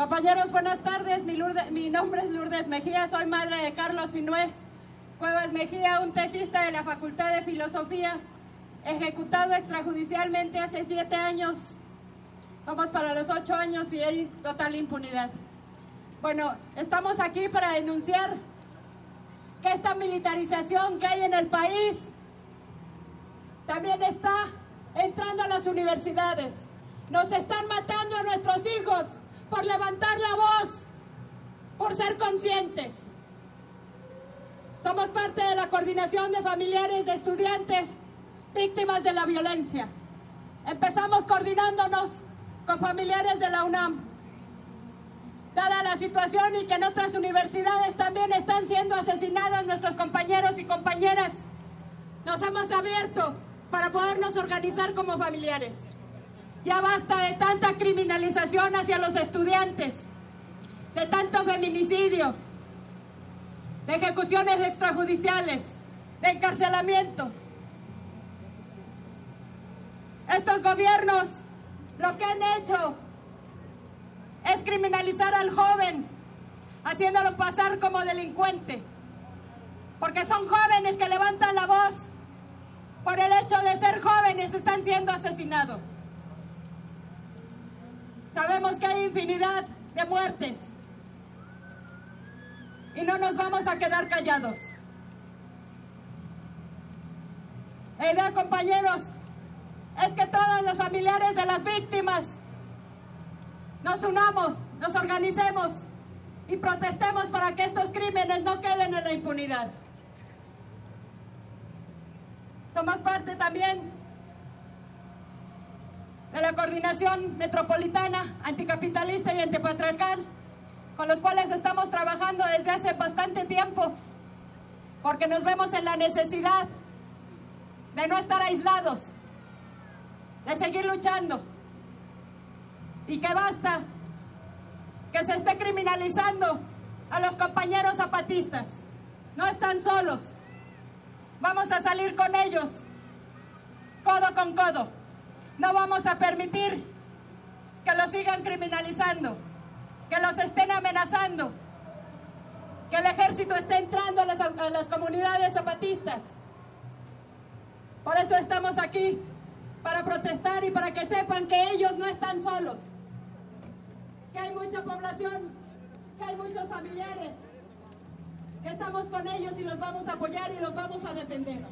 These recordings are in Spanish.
Compañeros, buenas tardes. Mi nombre es Lourdes Mejía, soy madre de Carlos Sinué Cuevas Mejía, un tesista de la Facultad de Filosofía, ejecutado extrajudicialmente hace 7 años. Vamos para los 8 años y hay total impunidad. Bueno, estamos aquí para denunciar que esta militarización que hay en el país también está entrando a las universidades. Nos están matando a nuestros hijos por levantar la voz, por ser conscientes. Somos parte de la coordinación de familiares de estudiantes víctimas de la violencia. Empezamos coordinándonos con familiares de la UNAM. Dada la situación y que en otras universidades también están siendo asesinados nuestros compañeros y compañeras, nos hemos abierto para podernos organizar como familiares. Ya basta de tanta criminalización hacia los estudiantes, de tanto feminicidio, de ejecuciones extrajudiciales, de encarcelamientos. Estos gobiernos lo que han hecho es criminalizar al joven, haciéndolo pasar como delincuente, porque son jóvenes que levantan la voz. Por el hecho de ser jóvenes están siendo asesinados. Sabemos que hay infinidad de muertes y no nos vamos a quedar callados. La idea, compañeros, es que todos los familiares de las víctimas nos unamos, nos organicemos y protestemos para que estos crímenes no queden en la impunidad. Somos parte también de la Coordinación Metropolitana Anticapitalista y Antipatriarcal, con los cuales estamos trabajando desde hace bastante tiempo, porque nos vemos en la necesidad de no estar aislados, de seguir luchando, y que basta que se esté criminalizando a los compañeros zapatistas. No están solos, vamos a salir con ellos, codo con codo. No vamos a permitir que los sigan criminalizando, que los estén amenazando, que el ejército esté entrando a las comunidades zapatistas. Por eso estamos aquí, para protestar y para que sepan que ellos no están solos, que hay mucha población, que hay muchos familiares, que estamos con ellos y los vamos a apoyar y los vamos a defender.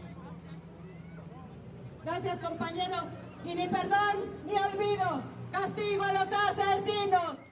Gracias, compañeros, y ni perdón ni olvido, castigo a los asesinos.